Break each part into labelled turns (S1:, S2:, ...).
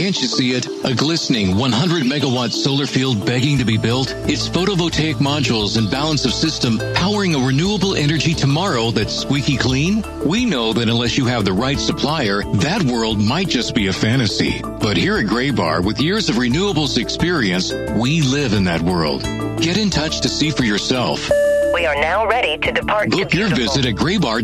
S1: Can't you see it? A glistening 100-megawatt solar field begging to be built? It's photovoltaic modules and balance of system powering a renewable energy tomorrow that's squeaky clean? We know that unless you have the right supplier, that world might just be a fantasy. But here at Graybar, with years of renewables experience, we live in that world. Get in touch to see for yourself.
S2: We are now ready to depart.
S1: Book your visit at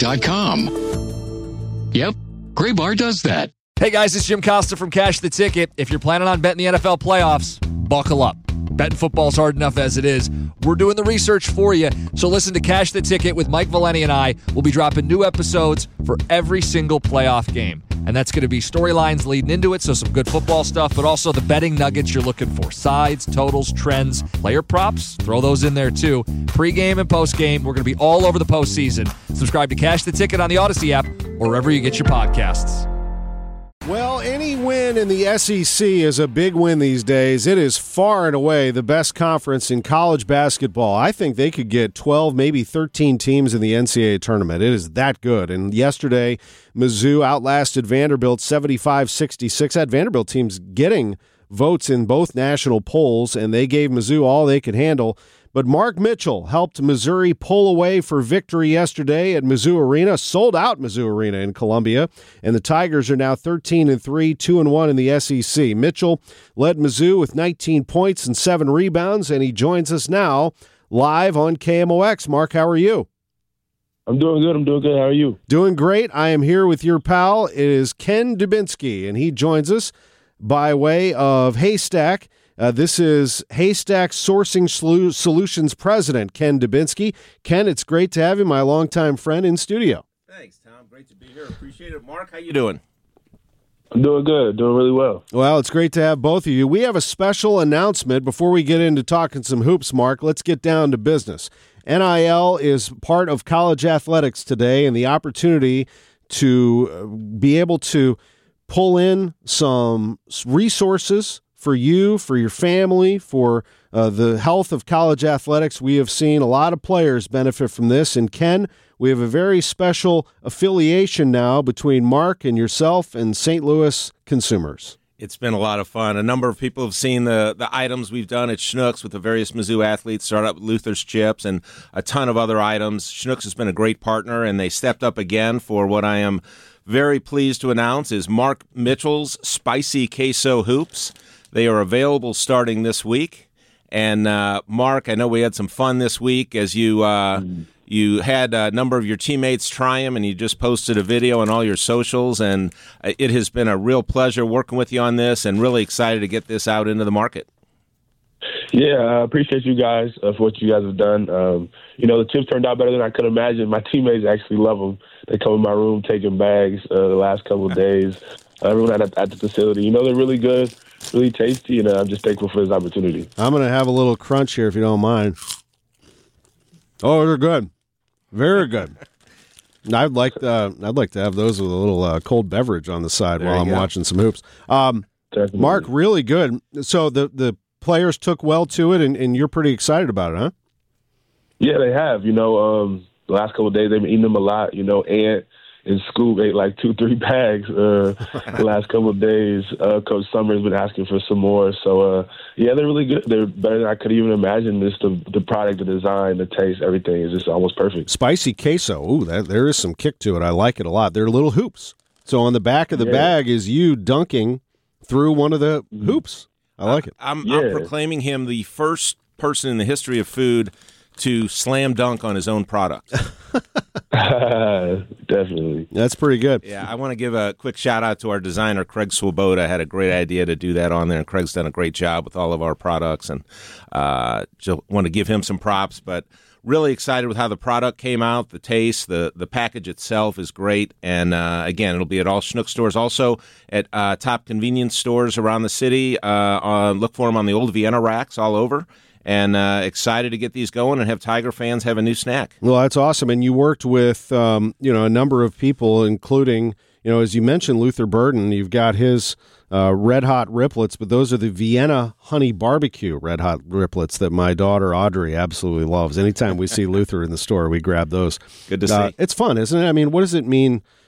S1: graybar.com. Yep, Graybar does that.
S3: Hey guys, it's Jim Costa from Cash the Ticket. If you're planning on betting the NFL playoffs, buckle up. Betting football's hard enough as it is. We're doing the research for you. So listen to Cash the Ticket with Mike Valeni and I. We'll be dropping new episodes for every single playoff game. And that's going to be storylines leading into it, so some good football stuff, but also the betting nuggets you're looking for. Sides, totals, trends, player props, throw those in there too. Pre-game and post-game, we're going to be all over the postseason. Subscribe to Cash the Ticket on the Odyssey app or wherever you get your podcasts.
S4: Well, any win in the SEC is a big win these days. It is far and away the best conference in college basketball. I think they could get 12, maybe 13 teams in the NCAA tournament. It is that good. And yesterday, Mizzou outlasted Vanderbilt 75-66. That Vanderbilt team's getting votes in both national polls, and they gave Mizzou all they could handle. But Mark Mitchell helped Missouri pull away for victory yesterday at Mizzou Arena, sold-out Mizzou Arena in Columbia, and the Tigers are now 13-3, 2-1 in the SEC. Mitchell led Mizzou with 19 points and 7 rebounds, and he joins us now live on KMOX. Mark, how are you?
S5: I'm doing good. How are you?
S4: Doing great. I am here with your pal. It is Ken Dubinsky, and he joins us by way of Haystack. This is Haystack Sourcing Solutions President, Ken Dubinsky. Ken, it's great to have you, my longtime friend, in studio.
S6: Thanks, Tom. Great to be here. Appreciate it. Mark, how you doing?
S5: I'm doing good. Doing really well.
S4: Well, it's great to have both of you. We have a special announcement before we get into talking some hoops, Mark. Let's get down to business. NIL is part of college athletics today, and the opportunity to be able to pull in some resources for you, for your family, for the health of college athletics. We have seen a lot of players benefit from this. And Ken, we have a very special affiliation now between Mark and yourself and St. Louis consumers.
S6: It's been a lot of fun. A number of people have seen the items we've done at Schnucks with the various Mizzou athletes, started up with Luther's Chips and a ton of other items. Schnucks has been a great partner, and they stepped up again for what I am very pleased to announce is Mark Mitchell's Spicy Queso Hoops. They are available starting this week. And, Mark, I know we had some fun this week as you had a number of your teammates try them, and you just posted a video on all your socials. And it has been a real pleasure working with you on this and really excited to get this out into the market.
S5: Yeah, I appreciate you guys for what you guys have done. The chips turned out better than I could imagine. My teammates actually love them. They come in my room taking bags the last couple of days. Everyone at the facility, they're really good, really tasty, and I'm just thankful for this opportunity.
S4: I'm going to have a little crunch here if you don't mind. Oh, they're good. Very good. I'd like to have those with a little cold beverage on the side while I'm watching some hoops. Mark, really good. So the players took well to it, and you're pretty excited about it, huh?
S5: Yeah, they have. The last couple of days they've been eating them a lot. Ant in school ate like 2-3 bags the last couple of days. Coach Summers been asking for some more. So, they're really good. They're better than I could even imagine. Just the product, the design, the taste, everything is just almost perfect.
S4: Spicy queso. Ooh, there is some kick to it. I like it a lot. They're little hoops. So on the back of the bag is you dunking through one of the hoops. I like it.
S6: I'm proclaiming him the first person in the history of food to slam dunk on his own product.
S5: Definitely.
S4: That's pretty good.
S6: Yeah, I want to give a quick shout-out to our designer, Craig Swoboda. Had a great idea to do that on there, and Craig's done a great job with all of our products, and just want to give him some props, but really excited with how the product came out, the taste, the package itself is great, and again, it'll be at all Schnucks stores, also at top convenience stores around the city. Look for them on the old Vienna racks all over. And excited to get these going and have Tiger fans have a new snack.
S4: Well, that's awesome. And you worked with, a number of people, including, as you mentioned, Luther Burden. You've got his Red Hot Riplets, but those are the Vienna Honey Barbecue Red Hot Riplets that my daughter Audrey absolutely loves. Anytime we see Luther in the store, we grab those.
S6: Good to see.
S4: It's fun, isn't it? I mean, what does it mean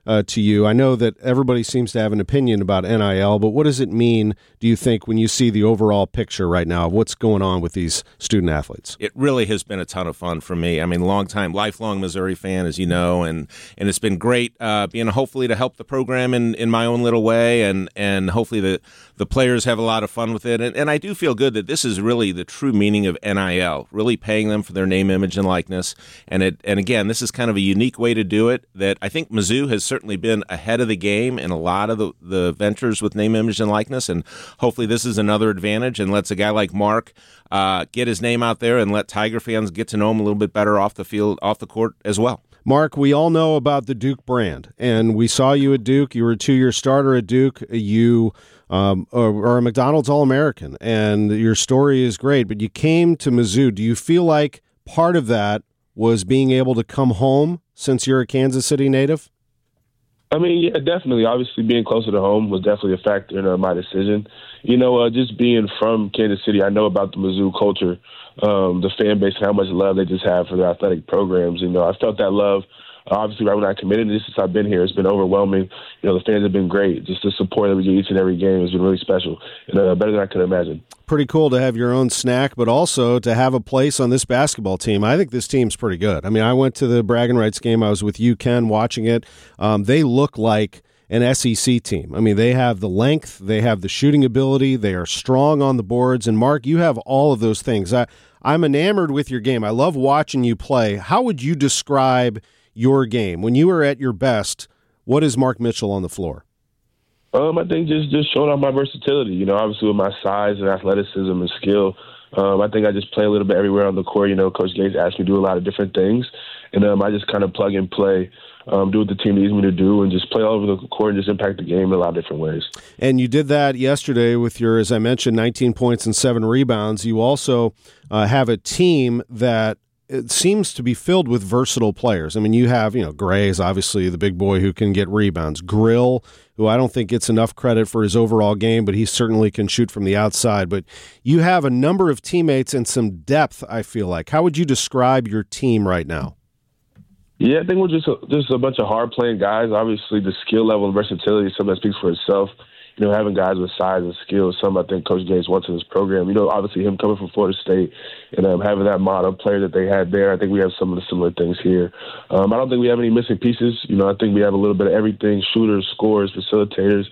S4: to you? I know that everybody seems to have an opinion about NIL, but what does it mean, do you think, when you see the overall picture right now of what's going on with these student athletes?
S6: It really has been a ton of fun for me. I mean, lifelong Missouri fan, as you know, and it's been great being hopefully to help the program in my own little way, and hopefully the players have a lot of fun with it. And I do feel good that this is really the true meaning of NIL, really paying them for their name, image, and likeness. And again, this is kind of a unique way to do it that I think Mizzou has certainly been ahead of the game in a lot of the ventures with name, image, and likeness. And hopefully this is another advantage and lets a guy like Mark get his name out there and let Tiger fans get to know him a little bit better off the field, off the court as well.
S4: Mark, we all know about the Duke brand, and we saw you at Duke. You were a 2-year starter at Duke. You are a McDonald's All-American, and your story is great, but you came to Mizzou. Do you feel like part of that was being able to come home since you're a Kansas City native?
S5: I mean, yeah, definitely. Obviously, being closer to home was definitely a factor in my decision. Just being from Kansas City, I know about the Mizzou culture, the fan base, and how much love they just have for their athletic programs. I felt that love, obviously, right when I committed. Just since I've been here, it's been overwhelming. The fans have been great. Just the support that we get each and every game has been really special and better than I could imagine. Pretty
S4: cool to have your own snack, but also to have a place on this basketball team. I think this team's pretty good. I mean, I went to the Bragging Rights game. I was with you, Ken, watching it. They look like an SEC team. I mean, they have the length, they have the shooting ability, they are strong on the boards. And, Mark, you have all of those things. I'm enamored with your game. I love watching you play. How would you describe your game? When you are at your best, what is Mark Mitchell on the floor?
S5: I think just showing off my versatility, obviously with my size and athleticism and skill. I think I just play a little bit everywhere on the court. Coach Gates asked me to do a lot of different things, and I just kind of plug and play, do what the team needs me to do, and just play all over the court and just impact the game in a lot of different ways.
S4: And you did that yesterday with your, as I mentioned, 19 points and 7 rebounds. You also have a team that it seems to be filled with versatile players. I mean, you have, Gray is obviously the big boy who can get rebounds. Grill, who I don't think gets enough credit for his overall game, but he certainly can shoot from the outside. But you have a number of teammates and some depth, I feel like. How would you describe your team right now?
S5: Yeah, I think we're just a bunch of hard-playing guys. Obviously, the skill level and versatility is something that speaks for itself. Having guys with size and skill is something I think Coach Gates wants in his program. Obviously him coming from Florida State and having that model player that they had there, I think we have some of the similar things here. I don't think we have any missing pieces. I think we have a little bit of everything: shooters, scorers, facilitators.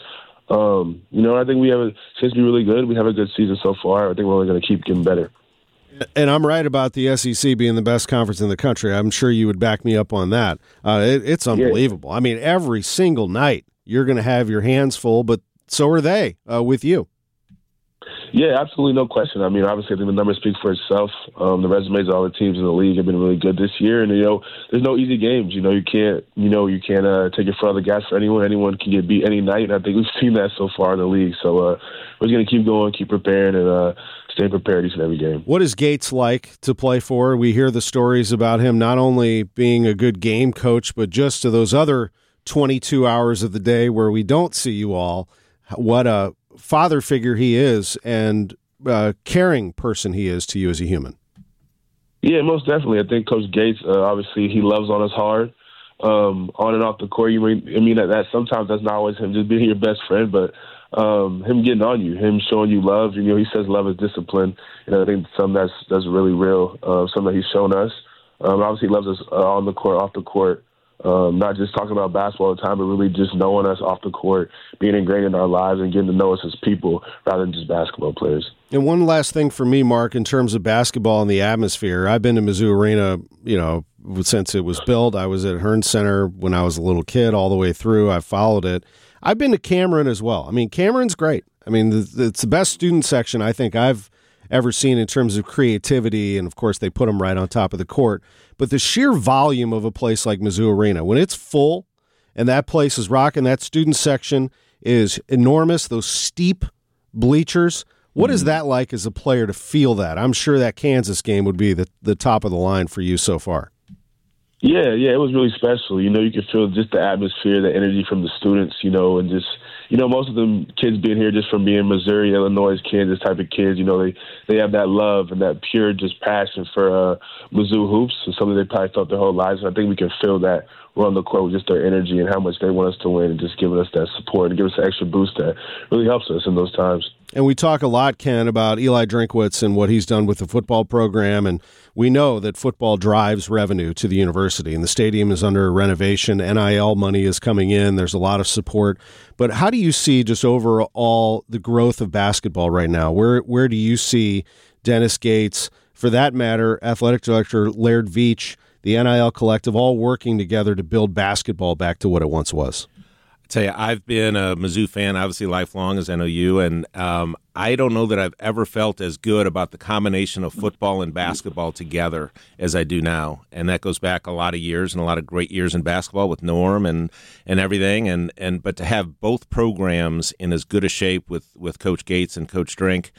S5: I think we have a chance to be really good. We have a good season so far. I think we're only going to keep getting better.
S4: And I'm right about the SEC being the best conference in the country. I'm sure you would back me up on that. It's unbelievable. Yeah. I mean, every single night you're going to have your hands full, but so are they with you.
S5: Yeah, absolutely, no question. I mean, obviously, I think the numbers speak for itself. The resumes of all the teams in the league have been really good this year, and there's no easy games. You can't take your foot off the gas for anyone. Anyone can get beat any night, and I think we've seen that so far in the league. So we're going to keep going, keep preparing, and stay prepared each and every game.
S4: What is Gates like to play for? We hear the stories about him not only being a good game coach, but just to those other 22 hours of the day where we don't see you all. What a father figure he is and caring person he is to you as a human.
S5: Yeah, most definitely. I think Coach Gates, obviously, he loves on us hard, on and off the court. That sometimes that's not always him just being your best friend, but him getting on you, him showing you love. He says love is discipline. I think something that's really real, something that he's shown us. Obviously, he loves us on the court, off the court. Not just talking about basketball all the time, but really just knowing us off the court, being ingrained in our lives and getting to know us as people rather than just basketball players.
S4: And one last thing for me, Mark, in terms of basketball and the atmosphere, I've been to Mizzou Arena, since it was built. I was at Hearn Center when I was a little kid all the way through. I followed it. I've been to Cameron as well. I mean, Cameron's great. I mean, it's the best student section I think I've ever seen in terms of creativity, and of course they put them right on top of the court. But the sheer volume of a place like Mizzou Arena, when it's full and that place is rocking, that student section is enormous, those steep bleachers. What is that like as a player to feel that? I'm sure that Kansas game would be the top of the line for you so far.
S5: Yeah, it was really special. You could feel just the atmosphere, the energy from the students, and just, most of them kids being here just from being Missouri, Illinois, Kansas type of kids, they have that love and that pure just passion for Mizzou hoops, and something they probably felt their whole lives. And I think we can feel that were on the court with just their energy and how much they want us to win and just giving us that support and give us an extra boost that really helps us in those times.
S4: And we talk a lot, Ken, about Eli Drinkwitz and what he's done with the football program, and we know that football drives revenue to the university, and the stadium is under renovation. NIL money is coming in. There's a lot of support. But how do you see just overall the growth of basketball right now? Where do you see Dennis Gates, for that matter, Athletic Director Laird Veach, the NIL Collective, all working together to build basketball back to what it once was?
S6: Tell you, I've been a Mizzou fan, obviously lifelong, as I know you, and I don't know that I've ever felt as good about the combination of football and basketball together as I do now. And that goes back a lot of years and a lot of great years in basketball with Norm and everything. But to have both programs in as good a shape with Coach Gates and Coach Drink,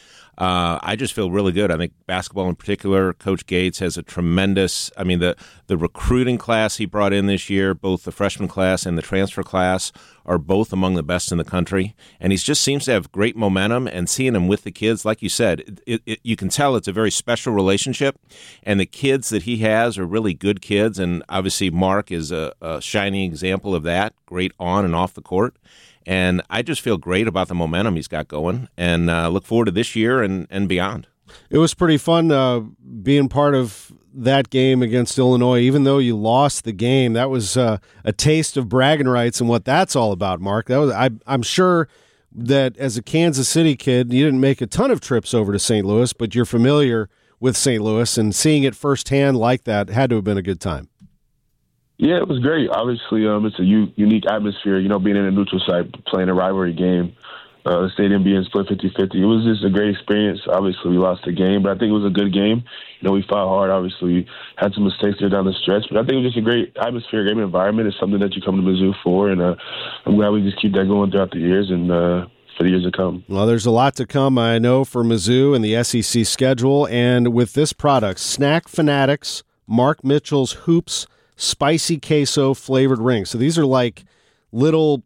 S6: I just feel really good. I think basketball in particular, Coach Gates has a tremendous, the recruiting class he brought in this year, both the freshman class and the transfer class, are both among the best in the country. And he just seems to have great momentum, and seeing him with the kids, like you said, you can tell it's a very special relationship. And the kids that he has are really good kids. And obviously Mark is a shining example of that, great on and off the court. And I just feel great about the momentum he's got going, and look forward to this year and beyond.
S4: It was pretty fun being part of that game against Illinois. Even though you lost the game, that was a taste of bragging rights and what that's all about, Mark. That was I'm sure that as a Kansas City kid, you didn't make a ton of trips over to St. Louis, but you're familiar with St. Louis, and seeing it firsthand like that had to have been a good time.
S5: Yeah, it was great. Obviously, it's a unique atmosphere, being in a neutral site, playing a rivalry game, the stadium being split 50-50. It was just a great experience. Obviously, we lost the game, but I think it was a good game. We fought hard. Obviously, we had some mistakes there down the stretch, but I think it was just a great atmosphere, great environment. It's something that you come to Mizzou for, and I'm glad we just keep that going throughout the years and for the years to come.
S4: Well, there's a lot to come, I know, for Mizzou and the SEC schedule, and with this product, Snack Fanatics, Mark Mitchell's Hoops Spicy Queso flavored rings. So these are like little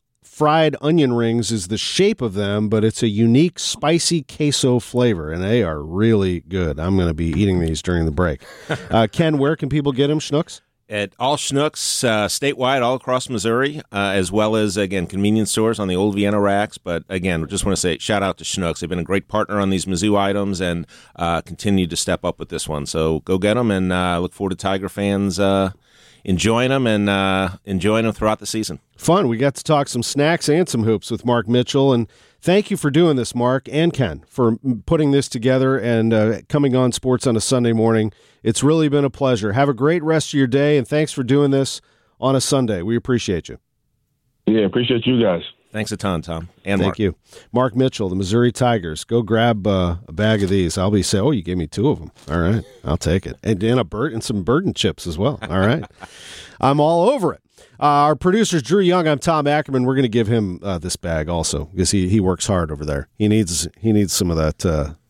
S4: fried onion rings is the shape of them, but it's a unique spicy queso flavor, and they are really good. I'm going to be eating these during the break. Ken, where can people get them, Schnucks?
S6: At all Schnucks statewide, all across Missouri, as well as, again, convenience stores on the old Vienna racks. But, again, I just want to say shout out to Schnucks. They've been a great partner on these Mizzou items and continue to step up with this one. So go get them, and look forward to Tiger fans enjoying them and enjoying them throughout the season.
S4: Fun. We got to talk some snacks and some hoops with Mark Mitchell, and thank you for doing this, Mark and Ken, for putting this together and coming on Sports on a Sunday morning. It's really been a pleasure. Have a great rest of your day, and thanks for doing this on a Sunday. We appreciate you.
S5: Yeah, appreciate you guys.
S6: Thanks a ton, Tom. And
S4: Thank
S6: Mark.
S4: you. Mark Mitchell, the Missouri Tigers. Go grab a bag of these. I'll be saying, oh, you gave me 2 of them. All right, I'll take it. And some Burden chips as well. All right. I'm all over it. Our producer's Drew Young. I'm Tom Ackerman. We're going to give him this bag also because he works hard over there. He needs some of that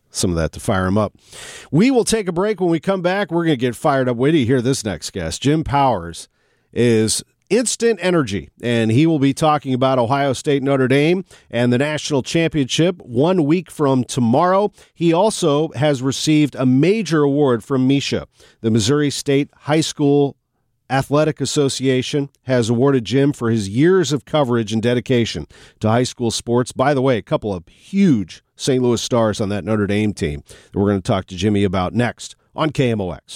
S4: to fire him up. We will take a break. When we come back, we're going to get fired up. Wait till you hear this next guest. Jim Powers is instant energy, and he will be talking about Ohio State Notre Dame and the national championship 1 week from tomorrow. He also has received a major award from MSHSAA. The Missouri State High School Athletic Association has awarded Jim for his years of coverage and dedication to high school sports. By the way, a couple of huge St. Louis stars on that Notre Dame team that we're going to talk to Jimmy about next on KMOX.